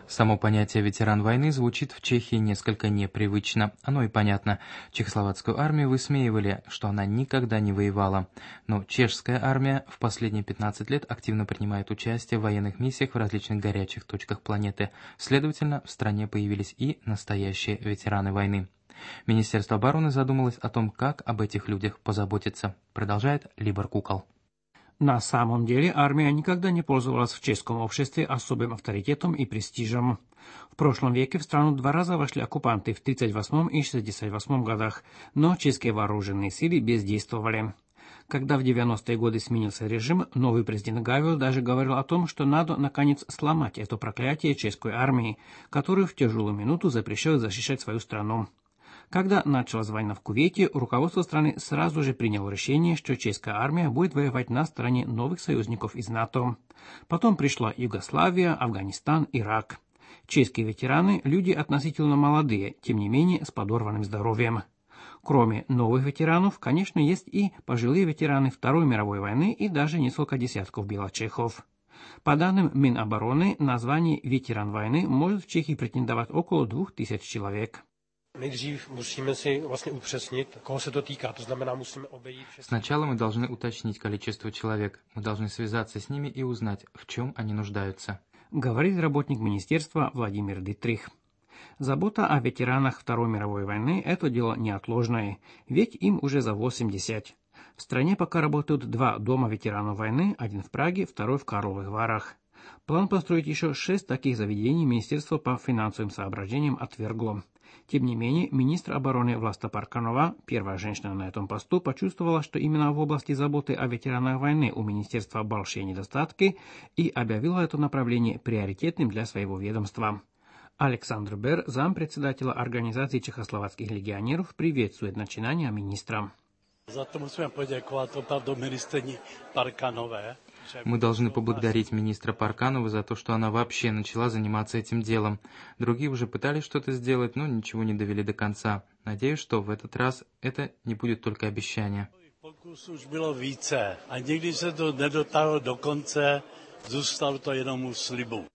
Само понятие «ветеран войны» звучит в Чехии несколько непривычно. Оно и понятно. Чехословацкую армию высмеивали, что она никогда не воевала. Но чешская армия в последние 15 лет активно принимает участие в военных миссиях в различных горячих точках планеты. Следовательно, в стране появились и настоящие ветераны войны. Министерство обороны задумалось о том, как об этих людях позаботиться. Продолжает Либор Кукол. На самом деле армия никогда не пользовалась в чешском обществе особым авторитетом и престижем. В прошлом веке в страну 2 раза вошли оккупанты в 1938 и 1968 годах, но чешские вооруженные силы бездействовали. Когда в 90-е годы сменился режим, новый президент Гавел даже говорил о том, что надо, наконец, сломать это проклятие чешской армии, которую в тяжелую минуту запрещают защищать свою страну. Когда началась война в Кувейте, руководство страны сразу же приняло решение, что чешская армия будет воевать на стороне новых союзников из НАТО. Потом пришла Югославия, Афганистан, Ирак. Чешские ветераны – люди относительно молодые, тем не менее с подорванным здоровьем. Кроме новых ветеранов, конечно, есть и пожилые ветераны Второй мировой войны и даже несколько десятков белочехов. По данным Минобороны, на звание «ветеран войны» может в Чехии претендовать около 2000 человек. Сначала мы должны уточнить количество человек. Мы должны связаться с ними и узнать, в чем они нуждаются. Говорит работник министерства Владимир Дитрих. Забота о ветеранах Второй мировой войны – это дело неотложное, ведь им уже за 80. В стране пока работают 2 дома ветеранов войны, один в Праге, второй в Карловых Варах. План построить еще 6 таких заведений Министерство по финансовым соображениям отвергло. Тем не менее, министр обороны Власта Парканова, первая женщина на этом посту, почувствовала, что именно в области заботы о ветеранах войны у министерства большие недостатки и объявила это направление приоритетным для своего ведомства. Александр Бер, зампредседателя Организации чехословацких легионеров, приветствует начинание министра. За to musíme poděkovat opravdu ministryni Parkanové. Мы должны поблагодарить министра Парканову за то, что она вообще начала заниматься этим делом. Другие уже пытались что-то сделать, но ничего не довели до конца. Надеюсь, что в этот раз это не будет только обещание. Pokus už bylo více a nikdy se to nedotáhlo do konce, zůstalo to jenom u slibu.